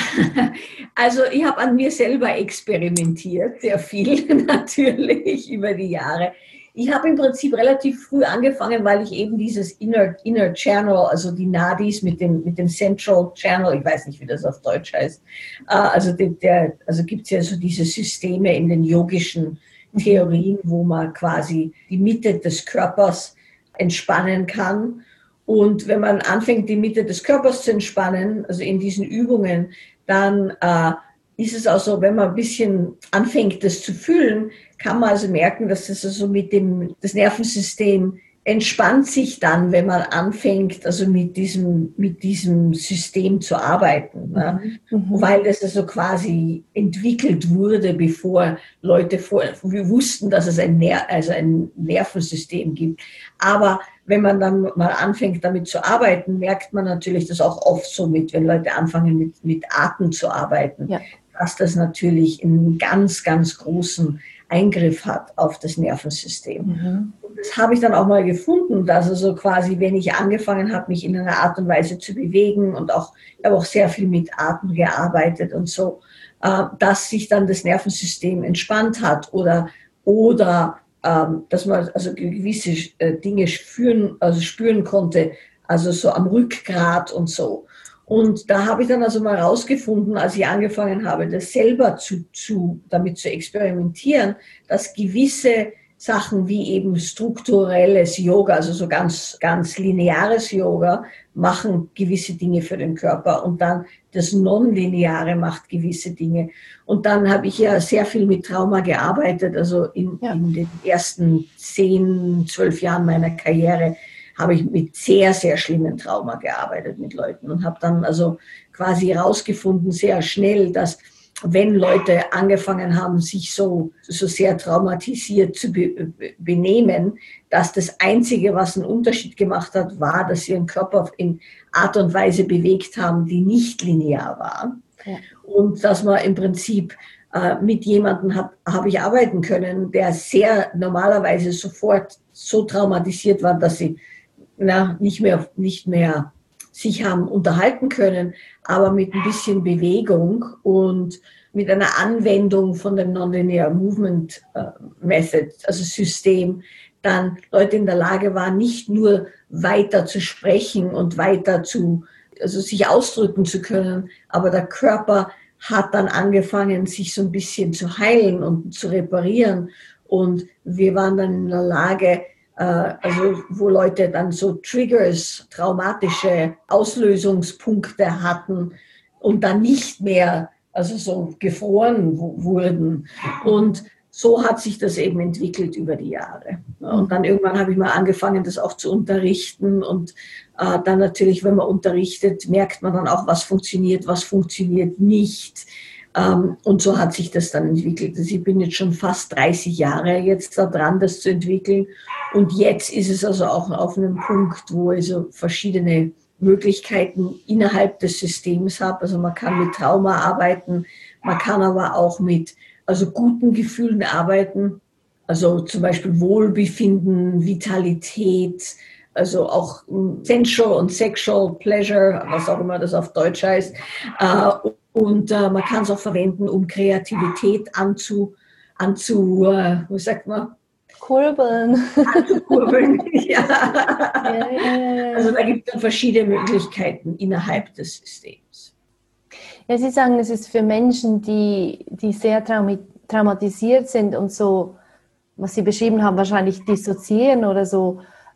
C: also ich habe an mir selber experimentiert, sehr viel natürlich über die Jahre. Ich habe im Prinzip relativ früh angefangen, weil ich eben dieses Inner, Inner Channel, also die Nadis mit dem, mit dem Central Channel, ich weiß nicht, wie das auf Deutsch heißt, also, der, also gibt es ja so diese Systeme in den yogischen Theorien, wo man quasi die Mitte des Körpers entspannen kann. Und wenn man anfängt, die Mitte des Körpers zu entspannen, also in diesen Übungen, dann äh, ist es auch so, wenn man ein bisschen anfängt, das zu fühlen, kann man also merken, dass das also mit dem, das Nervensystem entspannt sich dann, wenn man anfängt, also mit diesem, mit diesem System zu arbeiten. Ne? Mhm. Weil das also quasi entwickelt wurde, bevor Leute vor, wir wussten, dass es ein, Ner- also ein Nervensystem gibt. Aber wenn man dann mal anfängt, damit zu arbeiten, merkt man natürlich das auch oft so mit, wenn Leute anfangen, mit, mit Atem zu arbeiten, ja. dass das natürlich einen ganz, ganz großen Eingriff hat auf das Nervensystem. Mhm. Und das habe ich dann auch mal gefunden, dass also quasi, wenn ich angefangen habe, mich in einer Art und Weise zu bewegen und auch, ich habe auch sehr viel mit Atem gearbeitet und so, äh, dass sich dann das Nervensystem entspannt hat oder, oder ähm, dass man also gewisse äh, Dinge spüren, also spüren konnte, also so am Rückgrat und so. Und da habe ich dann also mal rausgefunden, als ich angefangen habe, das selber zu, zu, damit zu experimentieren, dass gewisse Sachen wie eben strukturelles Yoga, also so ganz, ganz lineares Yoga, machen gewisse Dinge für den Körper und dann das Nonlineare macht gewisse Dinge. Und dann habe ich ja sehr viel mit Trauma gearbeitet, also in, ja. in den ersten zehn, zwölf Jahren meiner Karriere habe ich mit sehr, sehr schlimmen Trauma gearbeitet mit Leuten und habe dann also quasi herausgefunden sehr schnell, dass wenn Leute angefangen haben, sich so, so sehr traumatisiert zu be- benehmen, dass das Einzige, was einen Unterschied gemacht hat, war, dass sie ihren Körper in Art und Weise bewegt haben, die nicht linear war. Ja. Und dass man im Prinzip äh, mit jemandem hab, habe ich arbeiten können, der sehr normalerweise sofort so traumatisiert war, dass sie na, nicht mehr, nicht mehr sich haben unterhalten können, aber mit ein bisschen Bewegung und mit einer Anwendung von dem Nonlinear Movement äh, Method, also System, dann Leute in der Lage waren, nicht nur weiter zu sprechen und weiter zu, also sich ausdrücken zu können, aber der Körper hat dann angefangen, sich so ein bisschen zu heilen und zu reparieren und wir waren dann in der Lage, also wo Leute dann so Triggers, traumatische Auslösungspunkte hatten und dann nicht mehr also so gefroren wurden. Und so hat sich das eben entwickelt über die Jahre. Und dann irgendwann habe ich mal angefangen, das auch zu unterrichten. Und äh, dann natürlich, wenn man unterrichtet, merkt man dann auch, was funktioniert, was funktioniert nicht. Um, und so hat sich das dann entwickelt. Also ich bin jetzt schon fast dreißig Jahre jetzt da dran, das zu entwickeln. Und jetzt ist es also auch auf einem Punkt, wo ich so verschiedene Möglichkeiten innerhalb des Systems habe. Also man kann mit Trauma arbeiten, man kann aber auch mit also guten Gefühlen arbeiten. Also zum Beispiel Wohlbefinden, Vitalität, also auch Sensual und Sexual Pleasure, was auch immer das auf Deutsch heißt. Uh, Und äh, man kann es auch verwenden, um Kreativität anzu, anzu äh, wie sagt man?
B: Kurbeln.
C: Anzukurbeln, ja.
B: Ja, ja, ja.
C: Also da gibt es dann verschiedene Möglichkeiten innerhalb des Systems.
B: Ja, Sie sagen, es ist für Menschen, die, die sehr traumi- traumatisiert sind und so, was Sie beschrieben haben, wahrscheinlich dissoziieren oder so,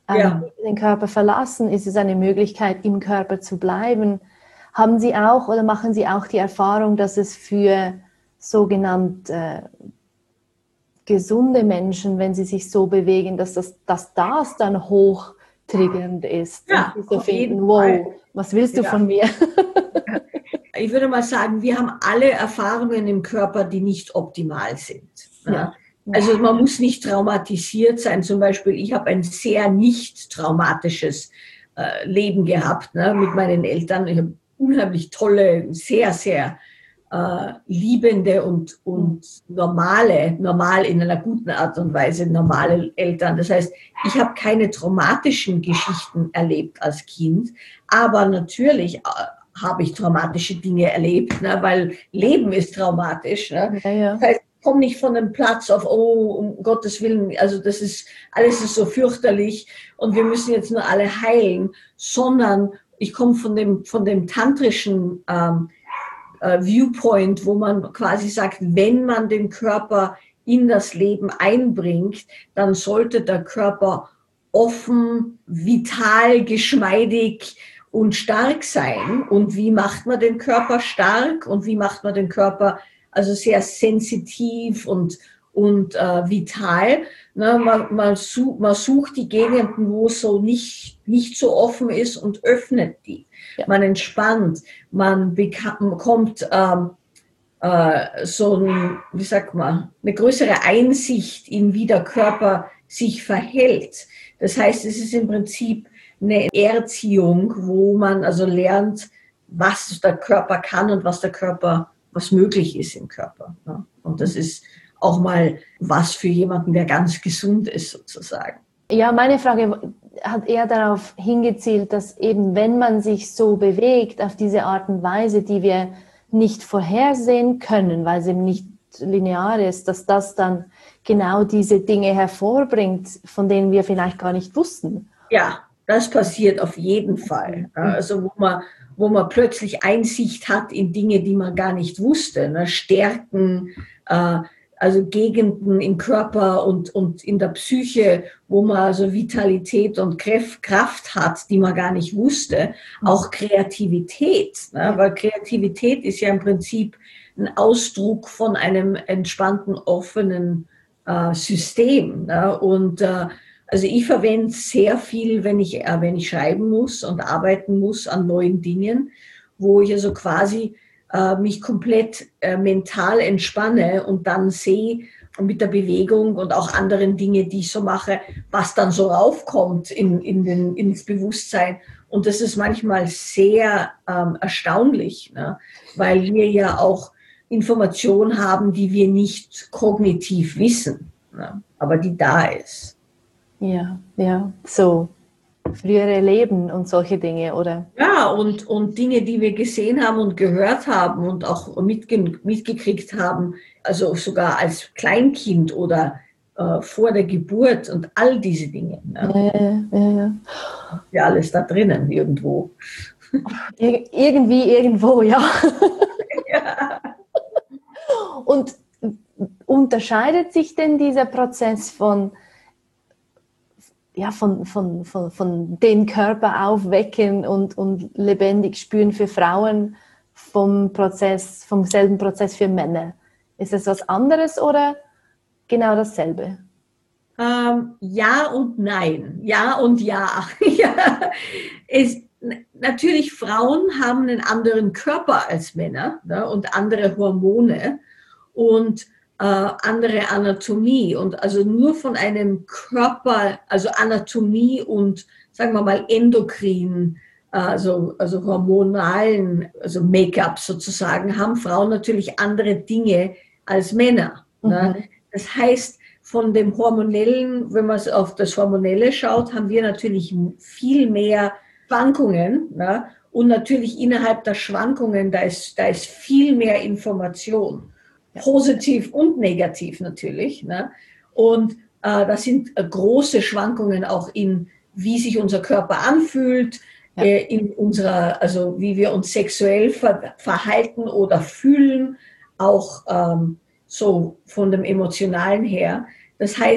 B: ähm,
C: Ja.
B: den Körper verlassen, ist es eine Möglichkeit, im Körper zu bleiben. Haben Sie auch oder machen Sie auch die Erfahrung, dass es für sogenannte äh, gesunde Menschen, wenn sie sich so bewegen, dass das, dass das dann hochtriggernd ist
C: Ja,
B: und sie so
C: auf jeden
B: finden, wow,
C: Fall.
B: was willst du
C: Ja.
B: von mir?
C: Ich würde mal sagen, wir haben alle Erfahrungen im Körper, die nicht optimal sind.
B: Ja.
C: Also man muss nicht traumatisiert sein. Zum Beispiel, ich habe ein sehr nicht traumatisches äh, Leben gehabt, ne, mit meinen Eltern. Ich habe unheimlich tolle, sehr, sehr äh, liebende und, und normale, normal in einer guten Art und Weise, normale Eltern. Das heißt, ich habe keine traumatischen Geschichten erlebt als Kind, aber natürlich äh, habe ich traumatische Dinge erlebt, ne, weil Leben ist traumatisch. Ne?
B: Ja, ja.
C: Das heißt, ich komme nicht von einem Platz auf, oh, um Gottes Willen, also das ist, alles ist so fürchterlich und wir müssen jetzt nur alle heilen, sondern ich komme von dem, von dem tantrischen ähm, äh, Viewpoint, wo man quasi sagt, wenn man den Körper in das Leben einbringt, dann sollte der Körper offen, vital, geschmeidig und stark sein. Und wie macht man den Körper stark und wie macht man den Körper also sehr sensitiv und, und äh, vital? Ne, man, man, such, man sucht die Gegenden, wo es so nicht, nicht so offen ist und öffnet die. Ja. Man entspannt, man bekommt ähm, äh, so ein, wie sagt man, eine größere Einsicht in, wie der Körper sich verhält. Das heißt, es ist im Prinzip eine Erziehung, wo man also lernt, was der Körper kann und was der Körper, was möglich ist im Körper. Ne? Und das ist auch mal was für jemanden, der ganz gesund ist, sozusagen.
B: Ja, meine Frage hat eher darauf hingezielt, dass eben, wenn man sich so bewegt, auf diese Art und Weise, die wir nicht vorhersehen können, weil sie eben nicht linear ist, dass das dann genau diese Dinge hervorbringt, von denen wir vielleicht gar nicht wussten.
C: Ja, das passiert auf jeden Fall. Also wo man, wo man plötzlich Einsicht hat in Dinge, die man gar nicht wusste. Ne? Stärken, äh, also Gegenden im Körper und, und in der Psyche, wo man also Vitalität und Kraft hat, die man gar nicht wusste. Auch Kreativität, ne? Weil Kreativität ist ja im Prinzip ein Ausdruck von einem entspannten, offenen äh, System. Ne? Und äh, also ich verwende sehr viel, wenn ich, äh, wenn ich schreiben muss und arbeiten muss an neuen Dingen, wo ich also quasi äh, mich komplett äh, mental entspanne und dann sehe mit der Bewegung und auch anderen Dinge, die ich so mache, was dann so raufkommt in, in den, ins Bewusstsein. Und das ist manchmal sehr ähm, erstaunlich, ne? Weil wir ja auch Informationen haben, die wir nicht kognitiv wissen, ne? Aber die da ist.
B: Ja, ja, so frühere Leben und solche Dinge, oder?
C: Ja, und, und Dinge, die wir gesehen haben und gehört haben und auch mitge mitgekriegt haben, also sogar als Kleinkind oder äh, vor der Geburt und all diese Dinge. Ne?
B: Ja, ja, ja.
C: Ja, alles da drinnen irgendwo.
B: Ir irgendwie, irgendwo, ja.
C: Ja.
B: Und unterscheidet sich denn dieser Prozess von ja, von, von, von, von den Körper aufwecken und, und lebendig spüren für Frauen vom Prozess, vom selben Prozess für Männer? Ist es was anderes oder genau dasselbe?
C: Ähm, ja und nein. Ja und ja. Ja. Es, natürlich, Frauen haben einen anderen Körper als Männer, ne, und andere Hormone und äh, andere Anatomie. Und also nur von einem Körper, also Anatomie und, sagen wir mal, endokrin, also, also hormonalen, also Make-up sozusagen, haben Frauen natürlich andere Dinge als Männer. Mhm. Ne? Das heißt, von dem Hormonellen, wenn man auf das Hormonelle schaut, haben wir natürlich viel mehr Schwankungen. Ne? Und natürlich innerhalb der Schwankungen, da ist, da ist viel mehr Information. Positiv und negativ natürlich. Ne? Und äh, das sind äh, große Schwankungen auch in, wie sich unser Körper anfühlt, ja. äh, in unserer, also wie wir uns sexuell ver verhalten oder fühlen, auch ähm, so von dem Emotionalen her. Das heißt,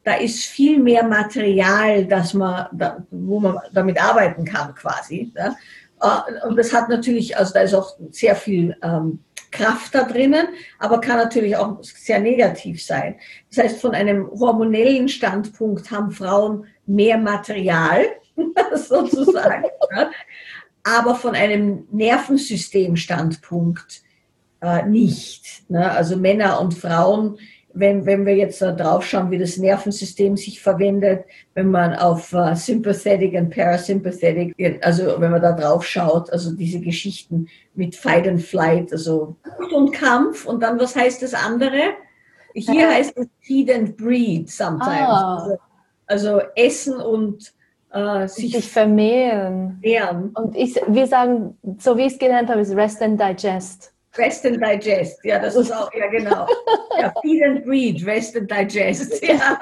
C: da ist viel mehr Material, dass man, da, wo man damit arbeiten kann quasi. Ja. Und das hat natürlich, also da ist auch sehr viel ähm, Kraft da drinnen, aber kann natürlich auch sehr negativ sein. Das heißt, von einem hormonellen Standpunkt haben Frauen mehr Material, sozusagen, ja, aber von einem Nervensystemstandpunkt äh, nicht. Ne? Also Männer und Frauen, wenn, wenn wir jetzt da drauf schauen, wie das Nervensystem sich verwendet, wenn man auf uh, Sympathetic und Parasympathetic, also wenn man da drauf schaut, also diese Geschichten mit Fight and Flight, also Flucht und Kampf, und dann, was heißt das andere? Hier heißt es Feed and Breed sometimes.
B: Ah.
C: Also, also Essen und äh, sich,
B: sich vermehren.
C: vermehren.
B: Und ich, wir sagen, so wie ich es gelernt habe, ist Rest and Digest.
C: Rest and Digest, ja, das ist auch, ja genau. Ja, Feed and Breed, Rest and Digest, ja.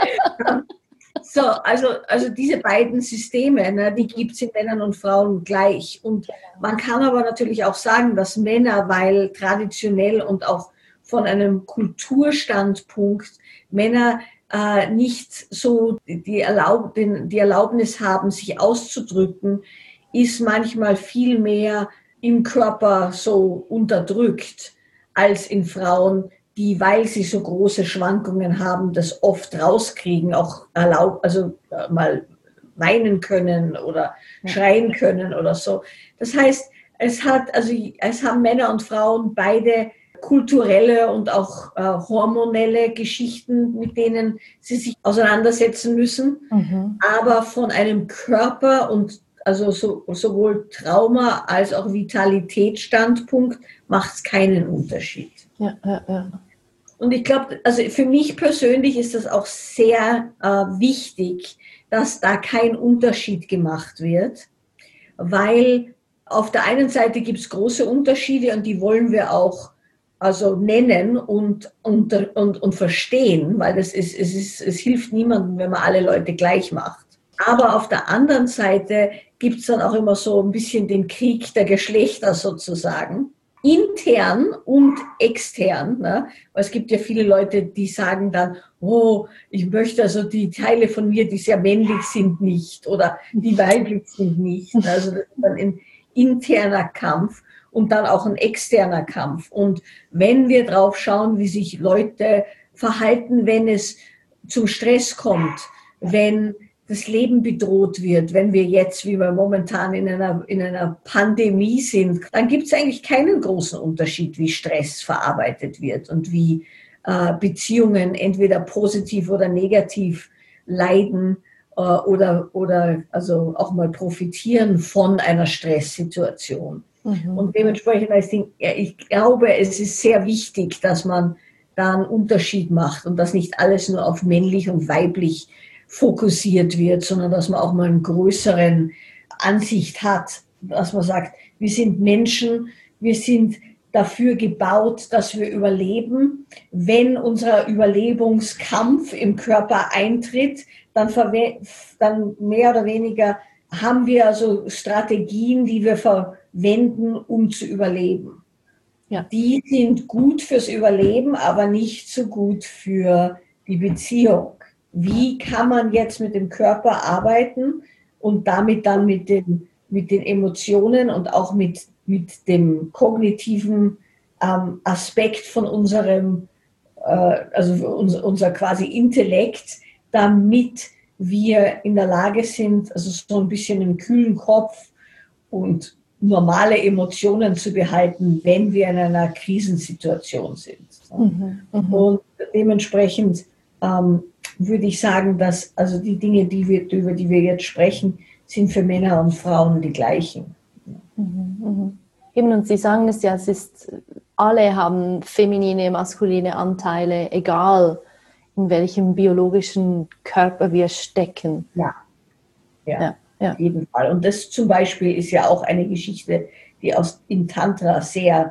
C: So, also, also diese beiden Systeme, ne, die gibt es in Männern und Frauen gleich. Und man kann aber natürlich auch sagen, dass Männer, weil traditionell und auch von einem Kulturstandpunkt Männer äh, nicht so die, Erlaub, den, die Erlaubnis haben, sich auszudrücken, ist manchmal viel mehr im Körper so unterdrückt als in Frauen, die, weil sie so große Schwankungen haben, das oft rauskriegen, auch erlaubt, also mal weinen können oder schreien können oder so. Das heißt, es hat, also es haben Männer und Frauen beide kulturelle und auch äh, hormonelle Geschichten, mit denen sie sich auseinandersetzen müssen, mhm. aber von einem Körper und also so, sowohl Trauma als auch Vitalitätsstandpunkt macht es keinen Unterschied.
B: Ja, ja, ja.
C: Und ich glaube, also für mich persönlich ist das auch sehr äh, wichtig, dass da kein Unterschied gemacht wird, weil auf der einen Seite gibt es große Unterschiede und die wollen wir auch also nennen und, und, und, und verstehen, weil das ist, es, ist, es hilft niemandem, wenn man alle Leute gleich macht. Aber auf der anderen Seite gibt es dann auch immer so ein bisschen den Krieg der Geschlechter sozusagen, intern und extern. Ne? Weil es gibt ja viele Leute, die sagen dann, oh, ich möchte also die Teile von mir, die sehr männlich sind, nicht oder die weiblich sind nicht. Also das ist dann ein interner Kampf und dann auch ein externer Kampf. Und wenn wir drauf schauen, wie sich Leute verhalten, wenn es zum Stress kommt, wenn das Leben bedroht wird, wenn wir jetzt, wie wir momentan in einer, in einer Pandemie sind, dann gibt es eigentlich keinen großen Unterschied, wie Stress verarbeitet wird und wie äh, Beziehungen entweder positiv oder negativ leiden äh, oder, oder also auch mal profitieren von einer Stresssituation. Mhm. Und dementsprechend, ich glaube, es ist sehr wichtig, dass man da einen Unterschied macht und dass nicht alles nur auf männlich und weiblich fokussiert wird, sondern dass man auch mal einen größeren Ansicht hat, dass man sagt, wir sind Menschen, wir sind dafür gebaut, dass wir überleben. Wenn unser Überlebungskampf im Körper eintritt, dann, dann mehr oder weniger haben wir also Strategien, die wir verwenden, um zu überleben. Ja. Die sind gut fürs Überleben, aber nicht so gut für die Beziehung. Wie kann man jetzt mit dem Körper arbeiten und damit dann mit den, mit den Emotionen und auch mit, mit dem kognitiven ähm, Aspekt von unserem, äh, also unser, unser quasi Intellekt, damit wir in der Lage sind, also so ein bisschen einen kühlen Kopf und normale Emotionen zu behalten, wenn wir in einer Krisensituation sind. Mhm, und dementsprechend ähm, würde ich sagen, dass also die Dinge, die wir, über die wir jetzt sprechen, sind für Männer und Frauen die gleichen.
B: Mhm, mhm. Eben, und Sie sagen es ja, es ist, alle haben feminine, maskuline Anteile, egal in welchem biologischen Körper wir stecken.
C: Ja, ja, ja, ja. Auf jeden Fall. Und das zum Beispiel ist ja auch eine Geschichte, die aus, im Tantra sehr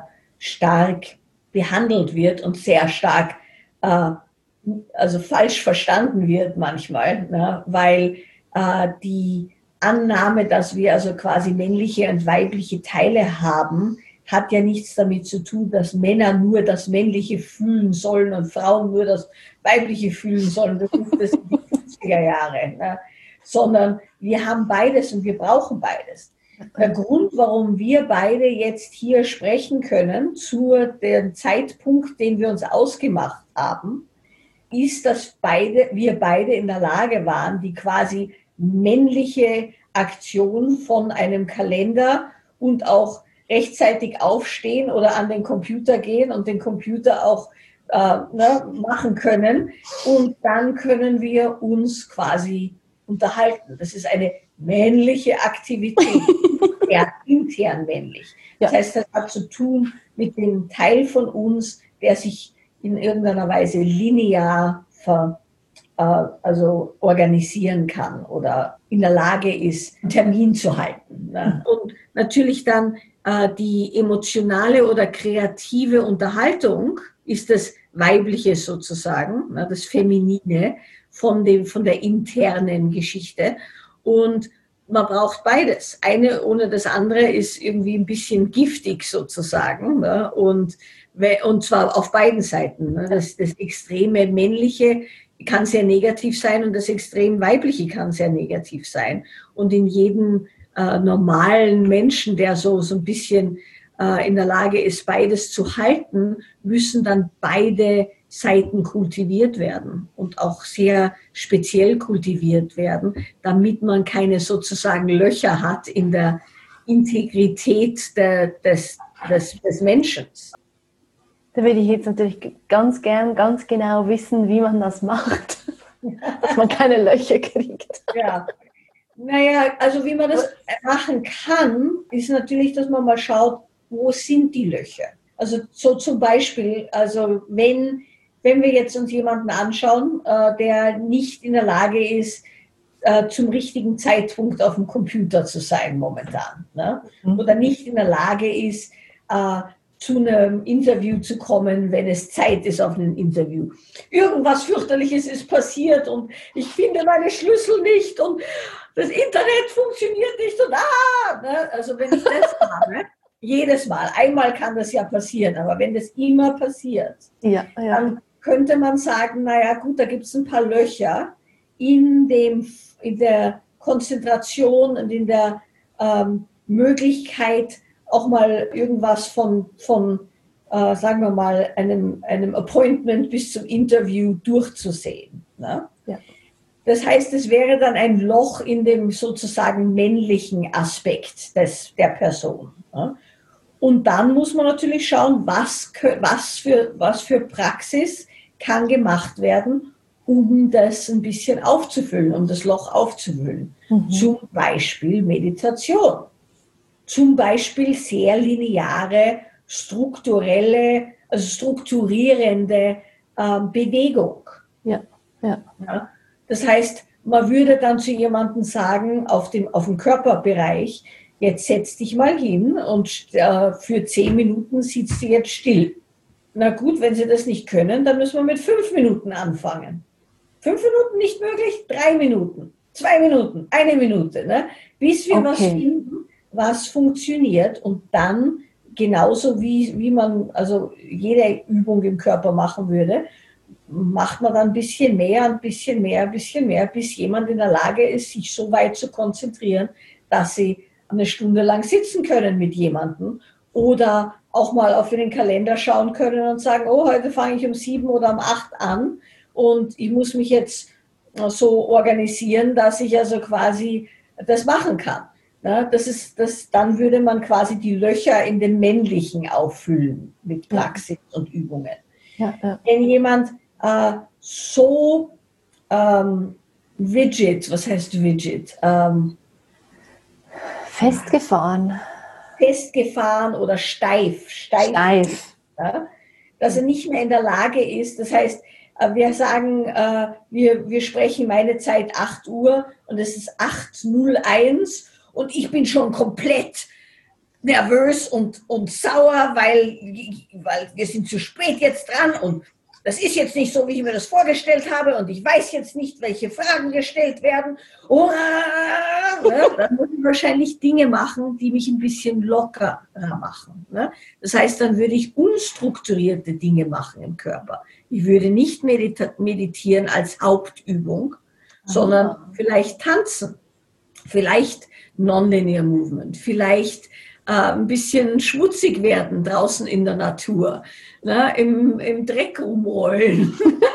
C: stark behandelt wird und sehr stark äh, also falsch verstanden wird manchmal, ne? Weil äh, die Annahme, dass wir also quasi männliche und weibliche Teile haben, hat ja nichts damit zu tun, dass Männer nur das Männliche fühlen sollen und Frauen nur das Weibliche fühlen sollen. Das ist das in die fünfziger Jahre. Ne? Sondern wir haben beides und wir brauchen beides. Der Grund, warum wir beide jetzt hier sprechen können, zu dem Zeitpunkt, den wir uns ausgemacht haben, ist, dass beide, wir beide in der Lage waren, die quasi männliche Aktion von einem Kalender und auch rechtzeitig aufstehen oder an den Computer gehen und den Computer auch äh, ne, machen können. Und dann können wir uns quasi unterhalten. Das ist eine männliche Aktivität, ja, intern männlich. Das ja. heißt, das hat zu tun mit dem Teil von uns, der sich in irgendeiner Weise linear ver, äh, also organisieren kann oder in der Lage ist, einen Termin zu halten. Ne? Und natürlich dann äh, die emotionale oder kreative Unterhaltung ist das Weibliche sozusagen, ne, das Feminine von, dem, von der internen Geschichte. Und man braucht beides. Eine ohne das andere ist irgendwie ein bisschen giftig sozusagen. Ne? Und, und zwar auf beiden Seiten. Ne? Das, das extreme Männliche kann sehr negativ sein und das extrem Weibliche kann sehr negativ sein. Und in jedem äh, normalen Menschen, der so, so ein bisschen äh, in der Lage ist, beides zu halten, müssen dann beide Seiten kultiviert werden und auch sehr speziell kultiviert werden, damit man keine sozusagen Löcher hat in der Integrität der, des, des, des Menschen.
B: Da würde ich jetzt natürlich ganz gern, ganz genau wissen, wie man das macht, dass man keine Löcher kriegt.
C: Ja, naja, also wie man das machen kann, ist natürlich, dass man mal schaut, wo sind die Löcher? Also so zum Beispiel, also wenn Wenn wir jetzt uns jemanden anschauen, äh, der nicht in der Lage ist, äh, zum richtigen Zeitpunkt auf dem Computer zu sein momentan, ne? Mhm. Oder nicht in der Lage ist, äh, zu einem Interview zu kommen, wenn es Zeit ist auf ein Interview. Irgendwas fürchterliches ist passiert und ich finde meine Schlüssel nicht und das Internet funktioniert nicht und ah, ne? Also wenn ich das habe, jedes Mal, einmal kann das ja passieren, aber wenn das immer passiert,
B: ja, ja.
C: dann könnte man sagen, naja gut, da gibt es ein paar Löcher in, dem, in der Konzentration und in der ähm, Möglichkeit, auch mal irgendwas von, von äh, sagen wir mal, einem, einem Appointment bis zum Interview durchzusehen. Ne?
B: Ja.
C: Das heißt, es wäre dann ein Loch in dem sozusagen männlichen Aspekt des, der Person. Ne? Und dann muss man natürlich schauen, was, was, für, was für Praxis kann gemacht werden, um das ein bisschen aufzufüllen, um das Loch aufzufüllen. Mhm. Zum Beispiel Meditation. Zum Beispiel sehr lineare, strukturelle, also strukturierende äh, Bewegung.
B: Ja, ja.
C: Ja, das heißt, man würde dann zu jemandem sagen, auf dem, auf dem Körperbereich, jetzt setz dich mal hin und äh, für zehn Minuten sitzt du jetzt still. Na gut, wenn Sie das nicht können, dann müssen wir mit fünf Minuten anfangen. Fünf Minuten nicht möglich? Drei Minuten, zwei Minuten, eine Minute. Ne? Bis wir okay. was finden, was funktioniert und dann genauso wie, wie man also jede Übung im Körper machen würde, macht man dann ein bisschen mehr, ein bisschen mehr, ein bisschen mehr, bis jemand in der Lage ist, sich so weit zu konzentrieren, dass sie eine Stunde lang sitzen können mit jemandem oder auch mal auf den Kalender schauen können und sagen, oh, heute fange ich um sieben oder um acht an und ich muss mich jetzt so organisieren, dass ich also quasi das machen kann. Das ist, das, dann würde man quasi die Löcher in dem Männlichen auffüllen mit Praxis ja. und Übungen.
B: Ja, ja.
C: Wenn jemand äh, so ähm, rigid, was heißt rigid? Ähm,
B: Festgefahren.
C: Festgefahren oder steif. Steif.
B: steif.
C: Ja, dass er nicht mehr in der Lage ist. Das heißt, wir sagen, wir, wir sprechen meine Zeit acht Uhr und es ist acht null eins und ich bin schon komplett nervös und, und sauer, weil, weil wir sind zu spät jetzt dran und das ist jetzt nicht so, wie ich mir das vorgestellt habe und ich weiß jetzt nicht, welche Fragen gestellt werden. Oh, ne? Dann muss ich wahrscheinlich Dinge machen, die mich ein bisschen lockerer machen. Ne? Das heißt, dann würde ich unstrukturierte Dinge machen im Körper. Ich würde nicht medita- meditieren als Hauptübung, sondern ah. vielleicht tanzen, vielleicht Non-Linear Movement, vielleicht äh, ein bisschen schmutzig werden draußen in der Natur, ne? Im, im Dreck rumrollen,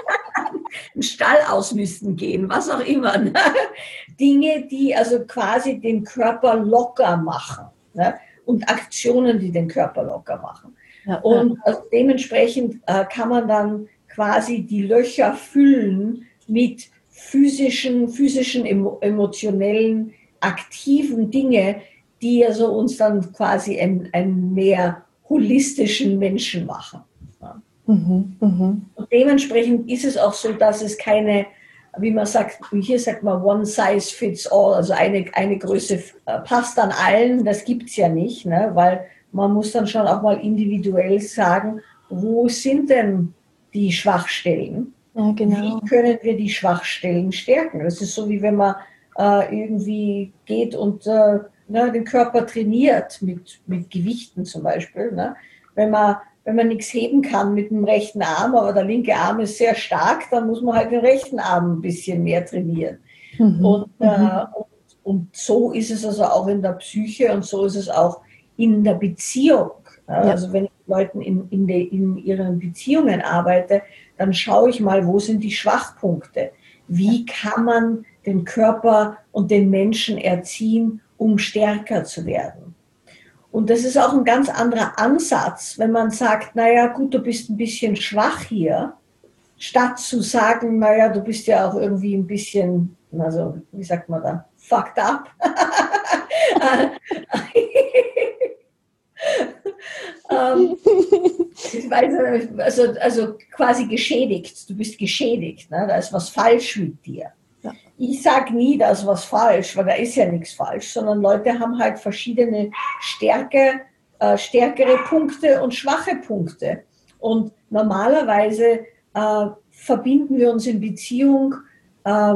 C: im Stall ausmisten gehen, was auch immer. Ne? Dinge, die also quasi den Körper locker machen, ne? Und Aktionen, die den Körper locker machen. Ja, und also dementsprechend äh, kann man dann quasi die Löcher füllen mit physischen, physischen, emotionellen, aktiven Dinge, die also uns dann quasi einen, einen mehr holistischen Menschen machen. Ja. Mhm, mh. Und dementsprechend ist es auch so, dass es keine, wie man sagt, hier sagt man one size fits all, also eine, eine Größe passt an allen, das gibt es ja nicht, ne? Weil man muss dann schon auch mal individuell sagen, wo sind denn die Schwachstellen? Ja, genau. Wie können wir die Schwachstellen stärken? Das ist so, wie wenn man äh, irgendwie geht und äh, ne, den Körper trainiert, mit, mit Gewichten zum Beispiel. Ne? Wenn man, wenn man nichts heben kann mit dem rechten Arm, aber der linke Arm ist sehr stark, dann muss man halt den rechten Arm ein bisschen mehr trainieren. Mhm. Und, äh, und, und so ist es also auch in der Psyche und so ist es auch in der Beziehung. Ja. Also wenn ich mit Leuten in, in, de, in ihren Beziehungen arbeite, dann schaue ich mal, wo sind die Schwachpunkte? Wie kann man den Körper und den Menschen erziehen, um stärker zu werden? Und das ist auch ein ganz anderer Ansatz, wenn man sagt, naja, gut, du bist ein bisschen schwach hier, statt zu sagen, naja, du bist ja auch irgendwie ein bisschen, also, wie sagt man da, fucked up. ähm, ich weiß, also, also quasi geschädigt, du bist geschädigt, ne? Da ist was falsch mit dir. Ja. Ich sage nie, da ist was falsch, weil da ist ja nichts falsch, sondern Leute haben halt verschiedene Stärke, äh, stärkere Punkte und schwache Punkte. Und normalerweise äh, verbinden wir uns in Beziehung äh,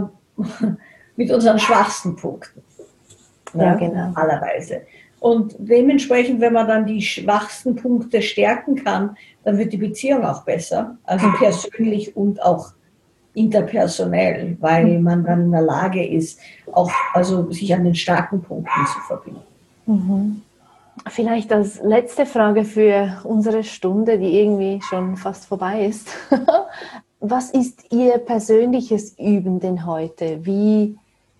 C: mit unseren schwachsten Punkten. Ne? Ja, genau. Normalerweise. Und dementsprechend, wenn man dann die schwachsten Punkte stärken kann, dann wird die Beziehung auch besser, also persönlich und auch interpersonell, weil man dann in der Lage ist, auch also sich an den starken Punkten zu verbinden.
B: Mhm. Vielleicht als letzte Frage für unsere Stunde, die irgendwie schon fast vorbei ist. Was ist Ihr persönliches Üben denn heute? Wie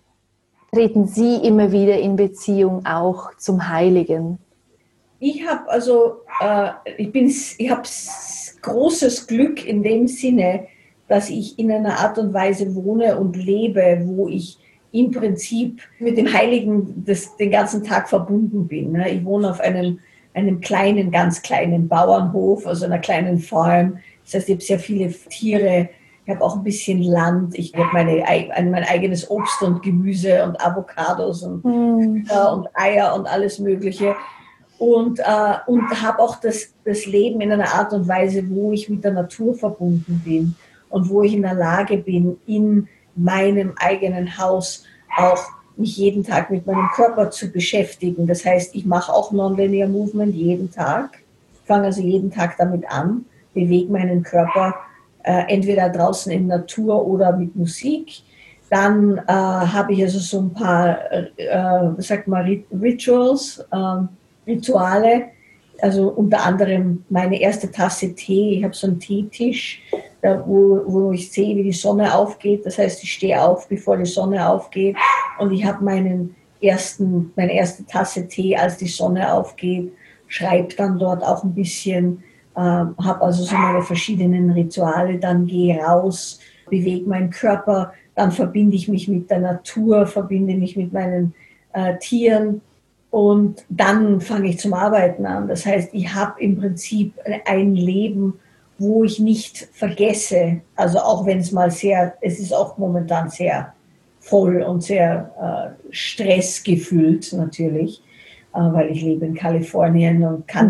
B: treten Sie immer wieder in Beziehung auch zum Heiligen?
C: Ich habe also, äh, ich bin, ich habe großes Glück in dem Sinne, dass ich in einer Art und Weise wohne und lebe, wo ich im Prinzip mit dem Heiligen das, den ganzen Tag verbunden bin. Ne? Ich wohne auf einem, einem kleinen, ganz kleinen Bauernhof, also einer kleinen Farm. Das heißt, ich habe sehr viele Tiere. Ich habe auch ein bisschen Land, ich habe meine, mein eigenes Obst und Gemüse und Avocados und, mm. äh, und Eier und alles Mögliche. Und, äh, und habe auch das, das Leben in einer Art und Weise, wo ich mit der Natur verbunden bin und wo ich in der Lage bin, in meinem eigenen Haus auch mich jeden Tag mit meinem Körper zu beschäftigen. Das heißt, ich mache auch Non-Linear Movement jeden Tag, fange also jeden Tag damit an, bewege meinen Körper entweder draußen in Natur oder mit Musik. Dann äh, habe ich also so ein paar, äh, sag mal, Rituals, äh, Rituale, also unter anderem meine erste Tasse Tee. Ich habe so einen Teetisch, da, wo, wo ich sehe, wie die Sonne aufgeht. Das heißt, ich stehe auf, bevor die Sonne aufgeht. Und ich habe meinen ersten, meine erste Tasse Tee, als die Sonne aufgeht, schreibe dann dort auch ein bisschen. Ähm, habe also so meine verschiedenen Rituale, dann gehe raus, bewege meinen Körper, dann verbinde ich mich mit der Natur, verbinde mich mit meinen äh, Tieren und dann fange ich zum Arbeiten an. Das heißt, ich habe im Prinzip ein Leben, wo ich nicht vergesse, also auch wenn es mal sehr, es ist auch momentan sehr voll und sehr äh, stressgefüllt natürlich, äh, weil ich lebe in Kalifornien und kann nicht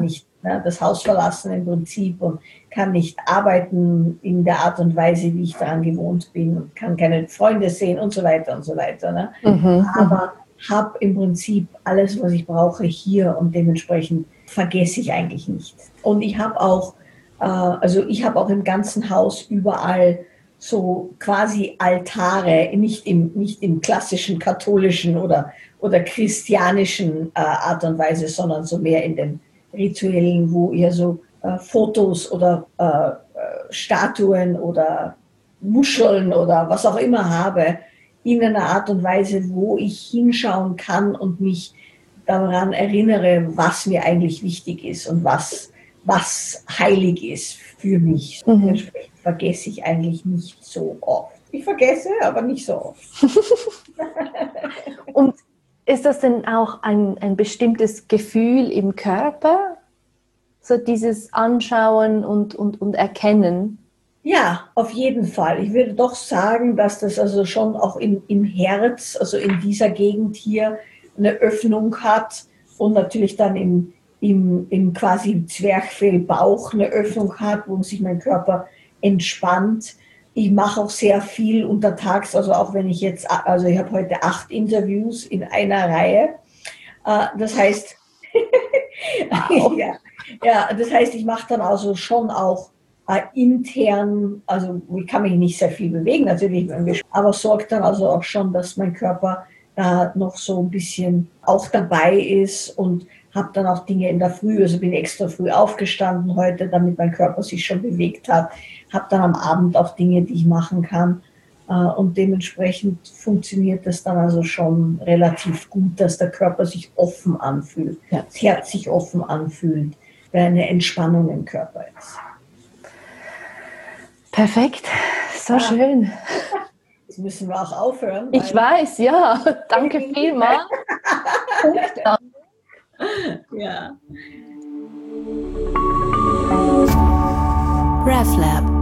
C: ja, das Haus verlassen im Prinzip und kann nicht arbeiten in der Art und Weise, wie ich daran gewohnt bin und kann keine Freunde sehen und so weiter und so weiter. Ne? Mhm. Aber habe im Prinzip alles, was ich brauche, hier und dementsprechend vergesse ich eigentlich nicht. Und ich habe auch, äh, also ich habe auch im ganzen Haus überall so quasi Altare, nicht im, nicht im klassischen katholischen oder, oder christianischen äh, Art und Weise, sondern so mehr in den rituellen, wo ihr so äh, Fotos oder äh, Statuen oder Muscheln oder was auch immer habe, in einer Art und Weise, wo ich hinschauen kann und mich daran erinnere, was mir eigentlich wichtig ist und was, was heilig ist für mich. Mhm. Entsprechend vergesse ich eigentlich nicht so oft. Ich vergesse, aber nicht so oft.
B: Und ist das denn auch ein, ein bestimmtes Gefühl im Körper? So dieses Anschauen und, und, und Erkennen?
C: Ja, auf jeden Fall. Ich würde doch sagen, dass das also schon auch im, im Herz, also in dieser Gegend hier, eine Öffnung hat und natürlich dann im, im, im quasi Zwerchfellbauch eine Öffnung hat, wo sich mein Körper entspannt. Ich mache auch sehr viel untertags, also auch wenn ich jetzt, also ich habe heute acht Interviews in einer Reihe. Das heißt, wow. ja, ja, das heißt, ich mache dann also schon auch äh, intern, also ich kann mich nicht sehr viel bewegen, natürlich, aber sorgt dann also auch schon, dass mein Körper da noch so ein bisschen auch dabei ist und habe dann auch Dinge in der Früh, also bin extra früh aufgestanden heute, damit mein Körper sich schon bewegt hat, habe dann am Abend auch Dinge, die ich machen kann äh, und dementsprechend funktioniert das dann also schon relativ gut, dass der Körper sich offen anfühlt, ja. Das Herz sich offen anfühlt, weil eine Entspannung im Körper ist.
B: Perfekt, so ah. schön.
C: Jetzt müssen wir auch aufhören.
B: Ich weiß, ja. Danke vielmals.
C: Ja.
D: RefLab